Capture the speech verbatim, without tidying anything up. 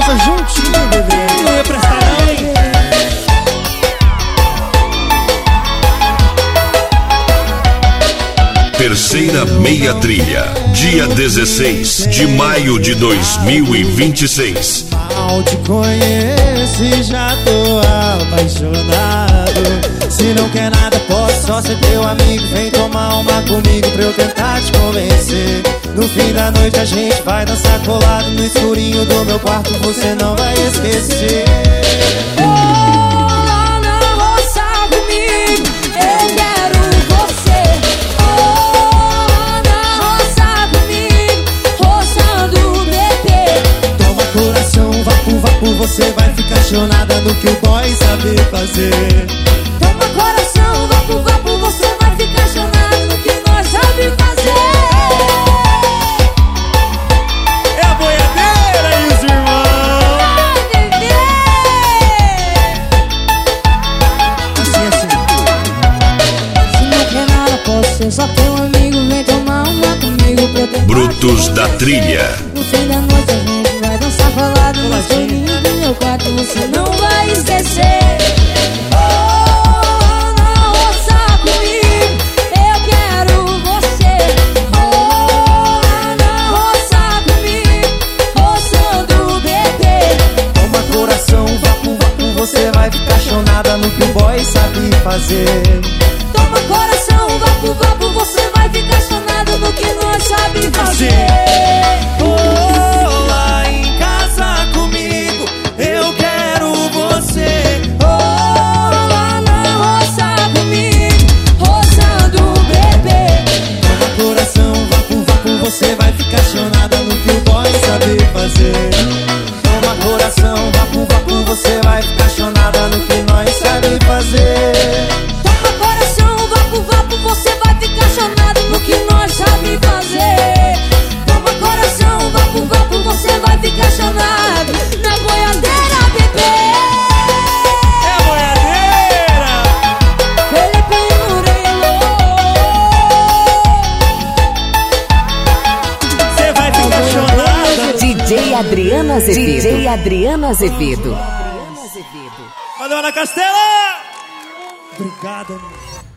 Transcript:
casa juntinho, bebê. Não ia prestar não, hein? Terceira Meia Trilha, dia dezesseis de maio de dois mil e vinte e seis. Mal te conheço e já tô apaixonado. Se não quer nada, posso só ser teu amigo. Vem tomar uma comigo pra eu tentar te convencer. No fim da noite a gente vai dançar colado no escurinho do meu quarto, você não vai esquecer. Você vai ficar chonada no que o boy sabe fazer. Toma coração, vapo, vapo, você vai ficar chonada no que nós sabe fazer. É a boiadeira e os irmãos. Ai, bebê. Assim, assim. Se não quer nada, posso ser só teu amigo. Vem tomar uma comigo pra eu tentar. Brutos da Trilha. No fim da noite a gente vai dançar falado no escurinho do meu quarto, você não vai esquecer. Oh, não roça comigo, eu quero você. Oh, não roça comigo, roçando o bebê. Toma coração, vapo, vapo, você vai ficar chonada no que o boy sabe fazer. Toma coração, vapo, vapo, você vai ficar chonado no que nós sabe fazer. Você vai ficar chonada no que o boy sabe fazer. Toma coração, vapo, vapo, você vai ficar chonada no que nós sabe fazer. Toma coração, vapo, vapo, você vai ficar chonado no que nós sabe fazer. Toma coração, vapo, vapo, você vai ficar chonado na boiadeira, bebê. É a boiadeira. Felipe Murilo. D J Adriano Azevedo. D J Adriano Azevedo. Valeu, Ana Castela! Obrigada, meu.